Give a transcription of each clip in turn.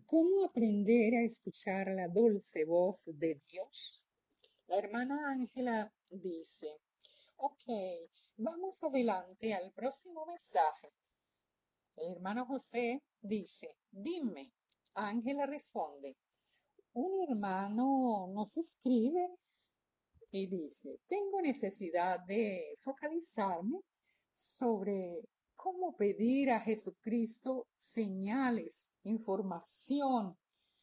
¿Cómo aprender a escuchar la dulce voz de Dios? La hermana Ángela dice, ok, vamos adelante al próximo mensaje. El hermano José dice, dime. Ángela responde, un hermano nos escribe y dice, tengo necesidad de focalizarme sobre cómo pedir a Jesucristo señales, información,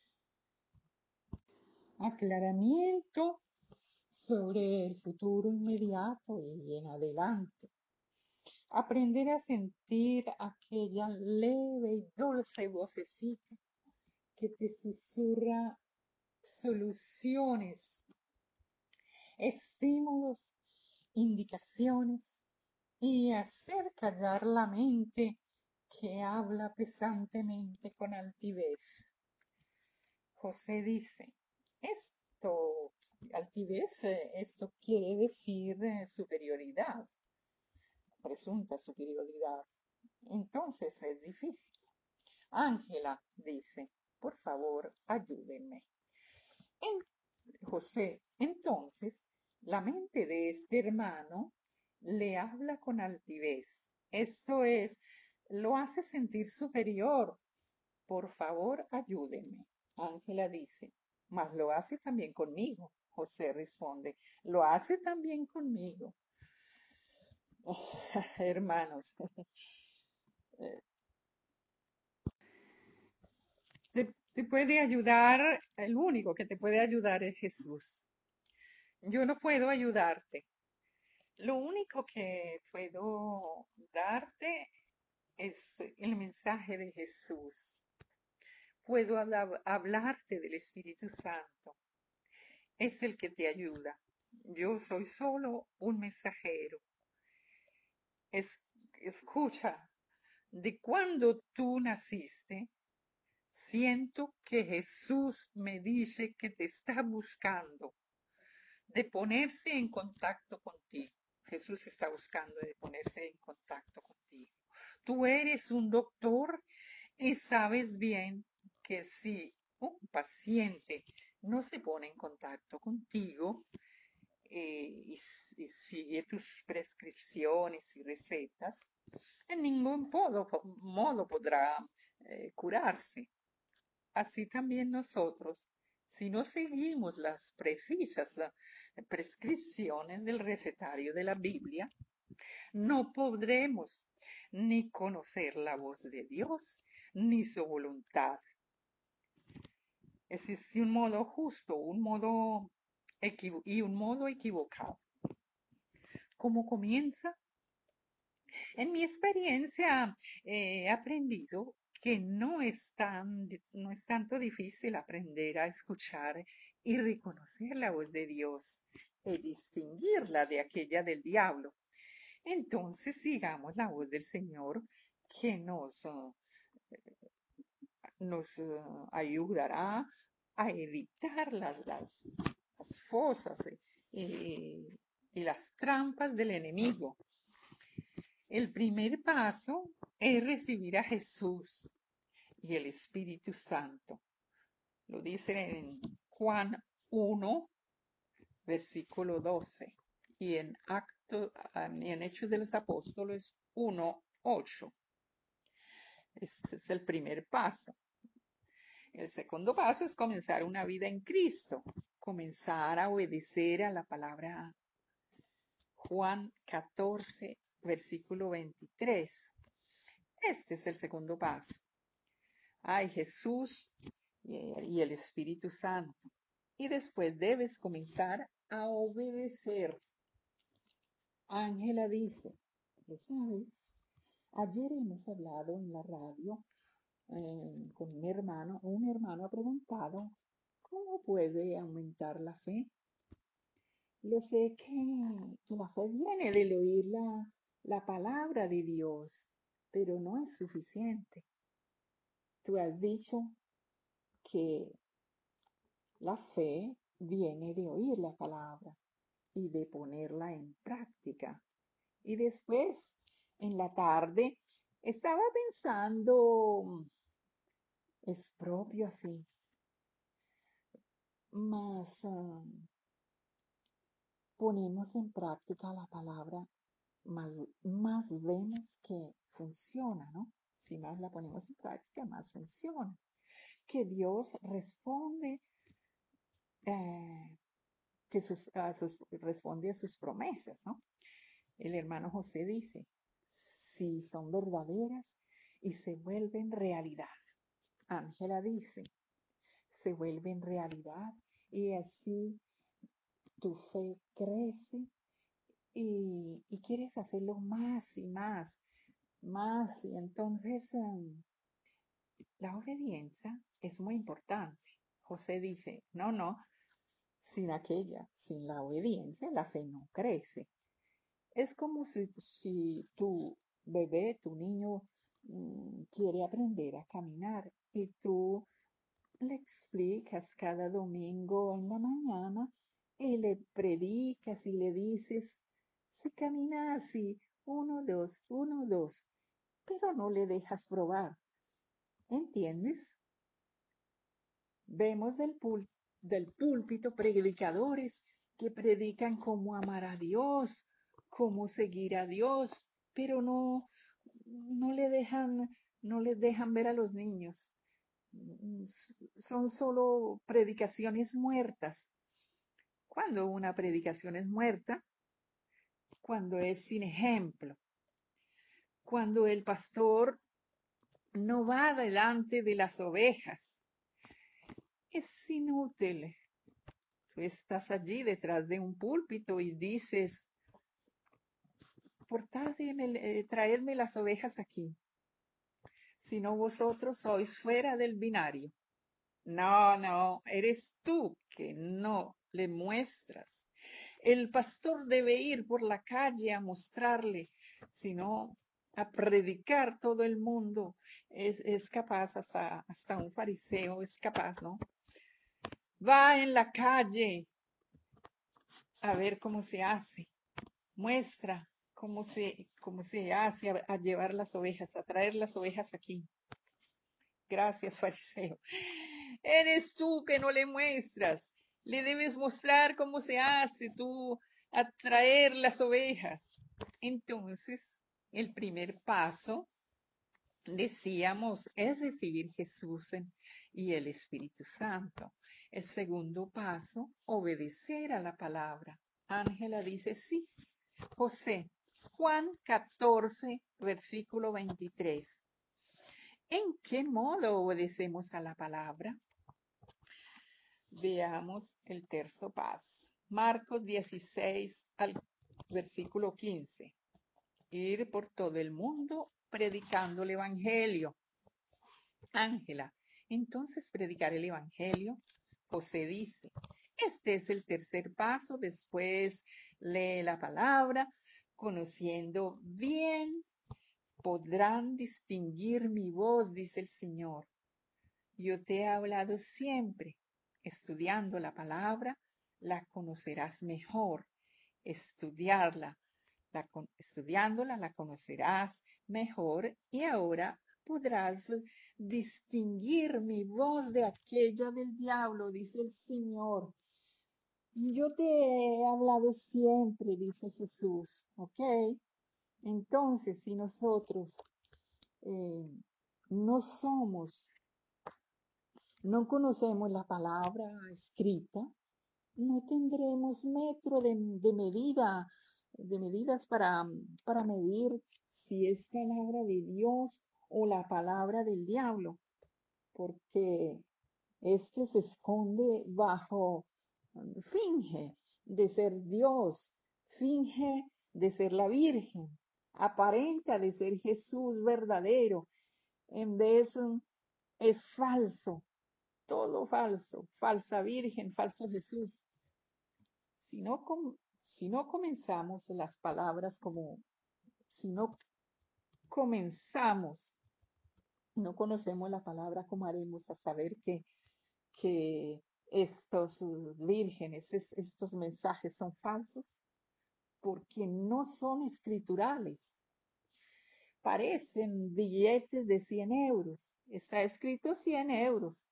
aclaramiento sobre el futuro inmediato y en adelante. Aprender a sentir aquella leve y dulce vocecita que te susurra soluciones, estímulos, indicaciones y hacer callar la mente que habla pesantemente con altivez. José dice, altivez, esto quiere decir superioridad, presunta superioridad. Entonces es difícil. Ángela dice, por favor, ayúdenme. En José, entonces, la mente de este hermano le habla con altivez. Esto es, lo hace sentir superior. Por favor, ayúdenme. Ángela dice, mas lo hace también conmigo. José responde, lo hace también conmigo. Hermanos, te puede ayudar, el único que te puede ayudar es Jesús. Yo no puedo ayudarte. Lo único que puedo darte es el mensaje de Jesús. Puedo hablarte del Espíritu Santo. Es el que te ayuda. Yo soy solo un mensajero. Escucha, de cuando tú naciste, siento que Jesús me dice que te está buscando, de ponerse en contacto contigo. Jesús está buscando de ponerse en contacto contigo. Tú eres un doctor y sabes bien que si un paciente no se pone en contacto contigo y sigue tus prescripciones y recetas, en ningún modo podrá curarse. Así también nosotros, si no seguimos las precisas prescripciones del recetario de la Biblia, no podremos ni conocer la voz de Dios ni su voluntad. Existe un modo justo, y un modo equivocado. ¿Cómo comienza? En mi experiencia he aprendido que no es tanto difícil aprender a escuchar y reconocer la voz de Dios y distinguirla de aquella del diablo. Entonces sigamos la voz del Señor que nos ayudará a evitar las fosas y las trampas del enemigo. El primer paso es recibir a Jesús y el Espíritu Santo. Lo dice en Juan 1, versículo 12, y en Hechos de los Apóstoles 1, 8. Este es el primer paso. El segundo paso es comenzar una vida en Cristo, comenzar a obedecer a la palabra Juan 14, versículo 23. Este es el segundo paso. Hay Jesús y el Espíritu Santo. Y después debes comenzar a obedecer. Ángela dice, ¿lo sabes? Ayer hemos hablado en la radio con mi hermano. Un hermano ha preguntado, ¿cómo puede aumentar la fe? Yo sé que la fe viene del oír la palabra de Dios, pero no es suficiente. Tú has dicho que la fe viene de oír la palabra y de ponerla en práctica. Y después, en la tarde, estaba pensando es propio así. Mas ponemos en práctica la palabra, más vemos que funciona, ¿no? Si más la ponemos en práctica, más funciona. Que Dios responde, responde a sus promesas, ¿no? El hermano José dice, si son verdaderas y se vuelven realidad. Ángela dice, se vuelven realidad y así tu fe crece y quieres hacerlo más y más, más. Y entonces la obediencia es muy importante. José dice, no, no, sin la obediencia, la fe no crece. Es como si tu bebé, tu niño, quiere aprender a caminar y tú le explicas cada domingo en la mañana y le predicas y le dices, si camina así, uno, dos, pero no le dejas probar. ¿Entiendes? Vemos del púlpito predicadores que predican cómo amar a Dios, cómo seguir a Dios, pero no le dejan, no les dejan ver a los niños. Son solo predicaciones muertas. Cuando una predicación es muerta, cuando es sin ejemplo, cuando el pastor no va delante de las ovejas, es inútil. Tú estás allí detrás de un púlpito y dices, traedme las ovejas aquí, si no vosotros sois fuera del binario. No, no, eres tú que no le muestras. El pastor debe ir por la calle a mostrarle, sino a predicar todo el mundo. Es capaz, hasta un fariseo es capaz, ¿no? Va en la calle a ver cómo se hace. Muestra cómo se hace a llevar las ovejas, a traer las ovejas aquí. Gracias, fariseo. Eres tú que no le muestras. Le debes mostrar cómo se hace tú a traer las ovejas. Entonces, el primer paso, decíamos, es recibir Jesús y el Espíritu Santo. El segundo paso, obedecer a la palabra. Ángela dice, sí, José, Juan 14, versículo 23. ¿En qué modo obedecemos a la palabra? Veamos el tercer paso. Marcos 16 al versículo 15. Ir por todo el mundo predicando el Evangelio. Ángela, entonces predicar el Evangelio. José dice, este es el tercer paso. Después lee la palabra, conociendo bien, podrán distinguir mi voz, dice el Señor. Yo te he hablado siempre. Estudiando la palabra, la conocerás mejor. Estudiarla, estudiándola, la conocerás mejor y ahora podrás distinguir mi voz de aquella del diablo, dice el Señor. Yo te he hablado siempre, dice Jesús, ¿ok? Entonces, si nosotros eh, no somos, no conocemos la palabra escrita, no tendremos metro de medidas para medir si es palabra de Dios o la palabra del diablo, porque este se esconde bajo, finge de ser Dios, finge de ser la Virgen, aparenta de ser Jesús verdadero, en vez es falso, todo falso, falsa Virgen, falso Jesús. Si no comenzamos las palabras si no comenzamos, no conocemos la palabra, ¿cómo haremos a saber que estos vírgenes, estos mensajes son falsos? Porque no son escriturales. parecen billetes de 100 euros. Está escrito 100 euros.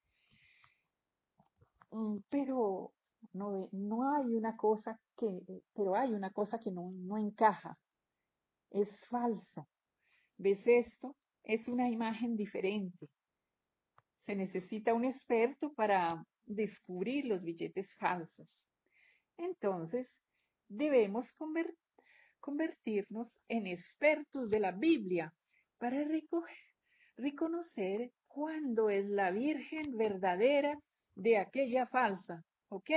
Pero no hay una cosa pero hay una cosa que no encaja. Es falso. ¿Ves esto? Es una imagen diferente. Se necesita un experto para descubrir los billetes falsos. Entonces, debemos convertirnos en expertos de la Biblia para reconocer cuándo es la Virgen verdadera de aquella falsa. ¿Ok?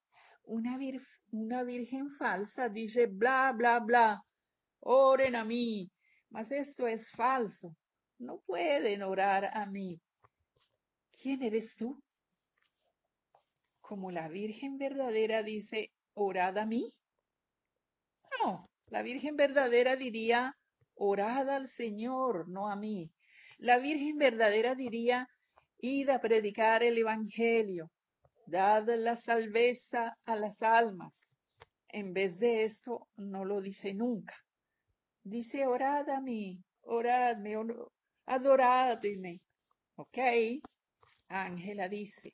Una virgen falsa dice bla, bla, bla. Oren a mí. Mas esto es falso. No pueden orar a mí. ¿Quién eres tú? Como la Virgen verdadera dice, orad a mí. No, la Virgen verdadera diría, orad al Señor, no a mí. La Virgen verdadera diría, id a predicar el Evangelio, dad la salveza a las almas. En vez de esto, no lo dice nunca. Dice, orad a mí, oradme, adoradme. ¿Ok? Ángela dice,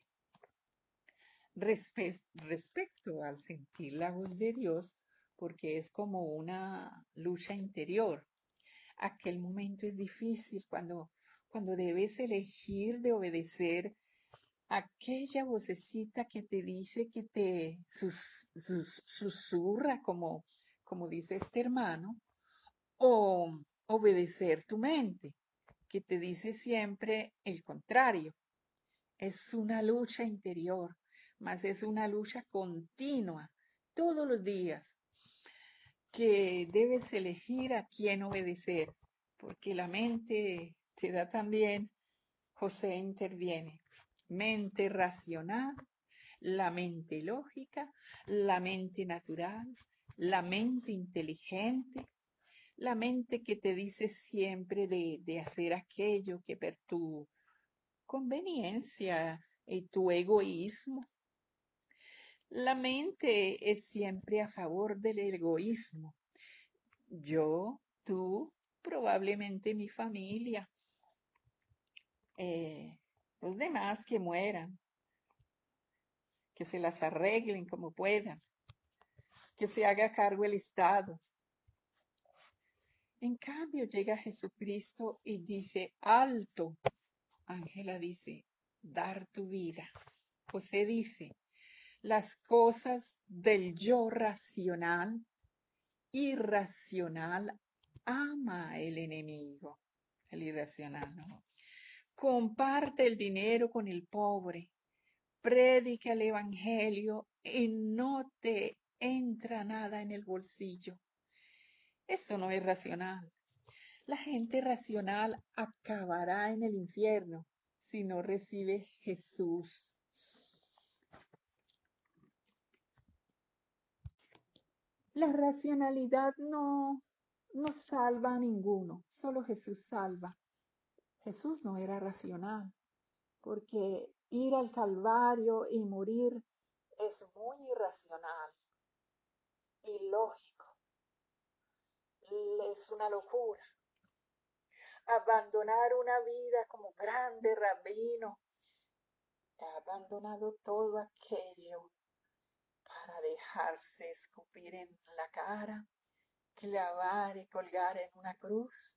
respecto al sentir la voz de Dios, porque es como una lucha interior. Aquel momento es difícil cuando debes elegir de obedecer aquella vocecita que te dice, que te susurra, como dice este hermano, o obedecer tu mente, que te dice siempre el contrario. Es una lucha interior, mas es una lucha continua, todos los días, que debes elegir a quién obedecer, porque la mente te da también, José interviene, mente racional, la mente lógica, la mente natural, la mente inteligente, la mente que te dice siempre de hacer aquello que per tu conveniencia y tu egoísmo. La mente es siempre a favor del egoísmo. Yo, tú, probablemente mi familia, los demás que mueran, que se las arreglen como puedan, que se haga cargo el Estado. En cambio llega Jesucristo y dice, alto. Ángela dice, dar tu vida. José dice, las cosas del yo racional, irracional, ama el enemigo. El irracional, ¿no? Comparte el dinero con el pobre, predica el evangelio y no te entra nada en el bolsillo. Esto no es racional. La gente racional acabará en el infierno si no recibe Jesús. La racionalidad no salva a ninguno, solo Jesús salva. Jesús no era racional, porque ir al Calvario y morir es muy irracional, ilógico, es una locura. Abandonar una vida como grande rabino, ha abandonado todo aquello para dejarse escupir en la cara, clavar y colgar en una cruz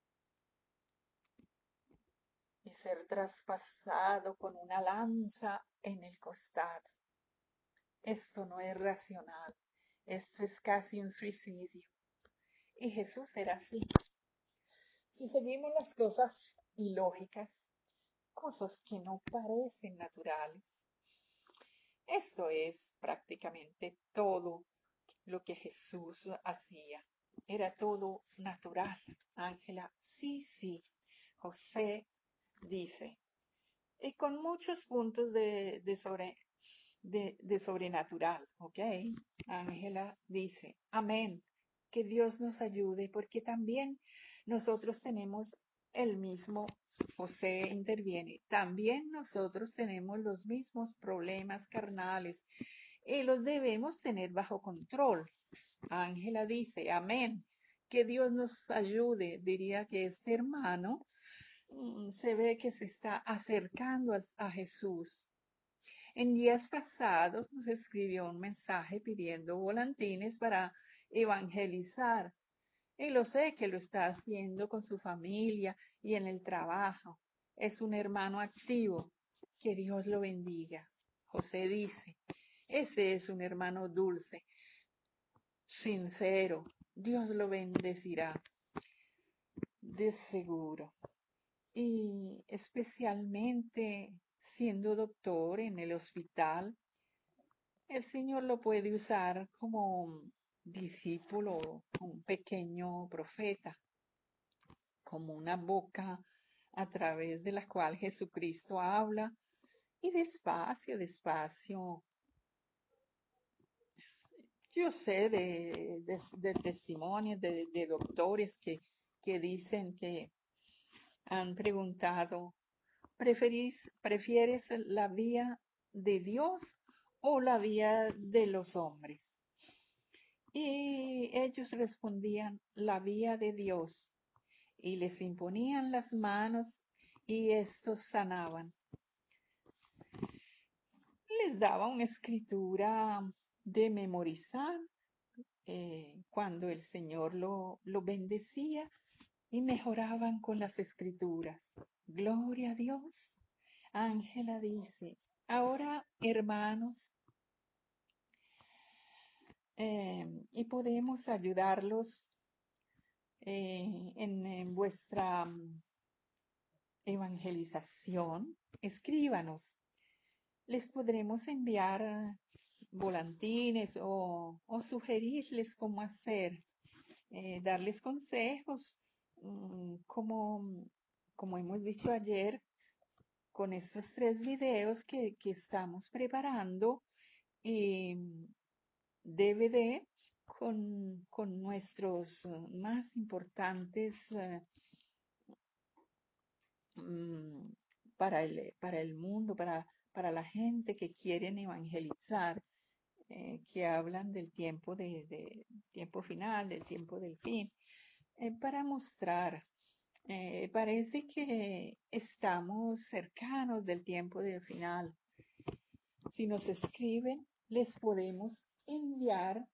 y ser traspasado con una lanza en el costado. Esto no es racional, esto es casi un suicidio. Y Jesús era así. Si seguimos las cosas ilógicas, cosas que no parecen naturales, esto es prácticamente todo lo que Jesús hacía. Era todo natural. Ángela, sí, sí. José dice, y con muchos puntos de sobrenatural, ¿ok? Ángela dice, amén, que Dios nos ayude, porque también nosotros tenemos el mismo, José interviene, también nosotros tenemos los mismos problemas carnales y los debemos tener bajo control. Ángela dice, amén, Que Dios nos ayude. Diría que este hermano se ve que se está acercando a Jesús. En días pasados nos escribió un mensaje pidiendo volantines para evangelizar. Y lo sé que lo está haciendo con su familia y en el trabajo. Es un hermano activo. Que Dios lo bendiga. José dice, ese es un hermano dulce, sincero. Dios lo bendecirá, de seguro. Y especialmente siendo doctor en el hospital, el Señor lo puede usar como un discípulo, un pequeño profeta, como una boca a través de la cual Jesucristo habla y despacio, despacio. Yo sé de testimonios de doctores que dicen que han preguntado, ¿prefieres la vía de Dios o la vía de los hombres? Y ellos respondían, la vía de Dios, y les imponían las manos y estos sanaban. Les daba una escritura de memorizar cuando el Señor lo bendecía y mejoraban con las escrituras. Gloria a Dios. Ángela dice, ahora hermanos, y podemos ayudarlos en vuestra evangelización. Escríbanos. Les podremos enviar volantines o sugerirles cómo hacer, darles consejos, como hemos dicho ayer, con estos 3 videos que estamos preparando y DVD con nuestros más importantes para el mundo, para la gente que quieren evangelizar, que hablan del tiempo tiempo final, del tiempo del fin, para mostrar. Parece que estamos cercanos del tiempo del final. Si nos escriben, les podemos enviar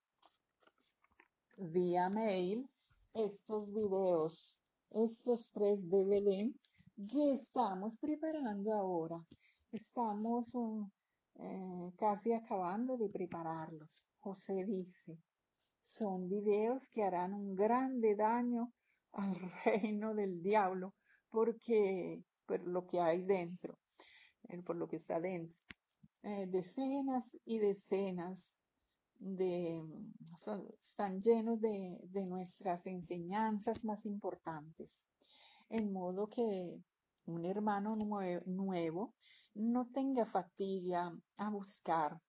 vía mail estos videos, estos 3 DVD que estamos preparando ahora. Estamos casi acabando de prepararlos. José dice, son videos que harán un grande daño al reino del diablo porque por lo que hay dentro, por lo que está dentro. Decenas y decenas están llenos de nuestras enseñanzas más importantes, en modo que un hermano nuevo no tenga fatiga a buscar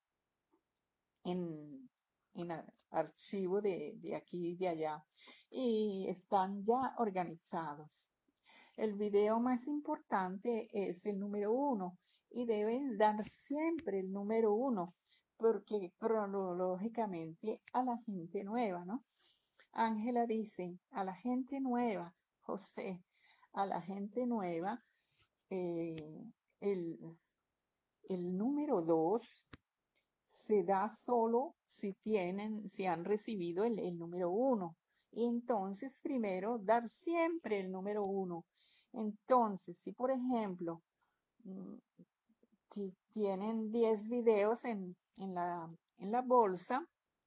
en archivo de aquí y de allá, y están ya organizados. El video más importante es el número 1 y deben dar siempre el número 1 porque cronológicamente a la gente nueva, ¿no? Ángela dice, a la gente nueva, José, a la gente nueva, eh, el, el número 2 se da solo si han recibido el número 1. Y entonces, primero, dar siempre el número 1. Entonces, si por ejemplo, si tienen 10 videos en la bolsa,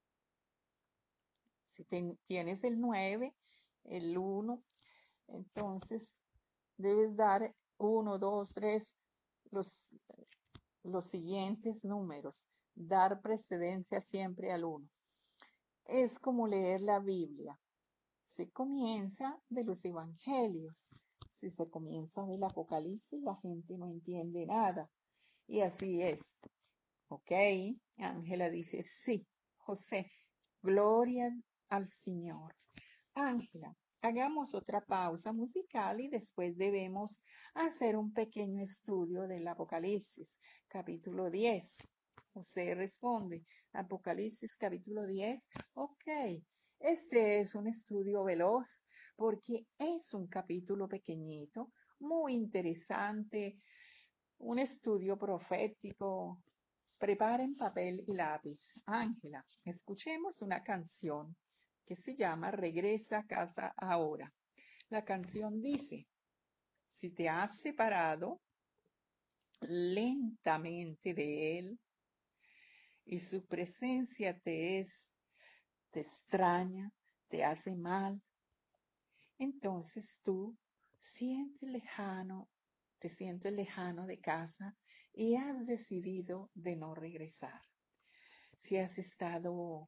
si tienes el 9, el 1, entonces debes dar 1, 2, 3, los, los siguientes números. Dar precedencia siempre al 1. Es como leer la Biblia. Se comienza de los evangelios. Si se comienza del Apocalipsis, la gente no entiende nada. Y así es. ¿Ok? Ángela dice, sí, José, gloria al Señor. Ángela, hagamos otra pausa musical y después debemos hacer un pequeño estudio del Apocalipsis, capítulo 10. José responde, Apocalipsis capítulo 10, ok. Este es un estudio veloz porque es un capítulo pequeñito, muy interesante, un estudio profético. Preparen papel y lápiz. Ángela, escuchemos una canción que se llama Regresa a casa ahora. La canción dice, si te has separado lentamente de él y su presencia te extraña, te hace mal, entonces tú te sientes lejano de casa y has decidido de no regresar. Si has estado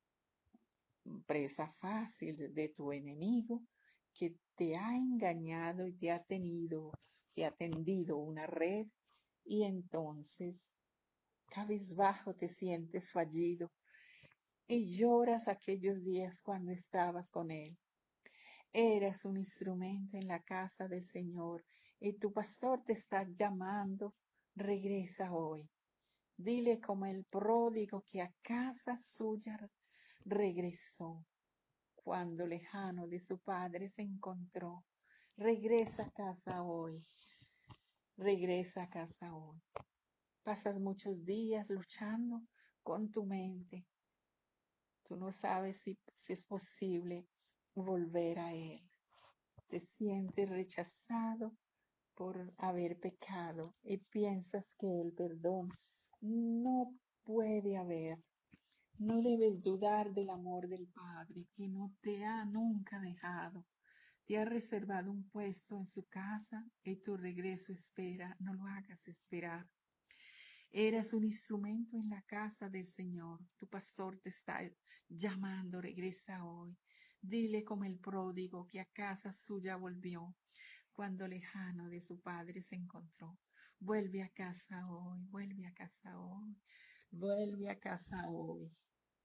presa fácil de tu enemigo que te ha engañado y te ha tendido una red y entonces cabizbajo te sientes fallido y lloras aquellos días cuando estabas con él. Eras un instrumento en la casa del Señor y tu pastor te está llamando. Regresa hoy. Dile como el pródigo que a casa suya regresó cuando lejano de su padre se encontró. Regresa a casa hoy. Regresa a casa hoy. Pasas muchos días luchando con tu mente. Tú no sabes si es posible volver a él. Te sientes rechazado por haber pecado y piensas que el perdón no puede haber. No debes dudar del amor del Padre, que no te ha nunca dejado. Te ha reservado un puesto en su casa y tu regreso espera. No lo hagas esperar. Eres un instrumento en la casa del Señor. Tu pastor te está llamando. Regresa hoy. Dile como el pródigo que a casa suya volvió cuando lejano de su padre se encontró. Vuelve a casa hoy, vuelve a casa hoy, vuelve a casa hoy.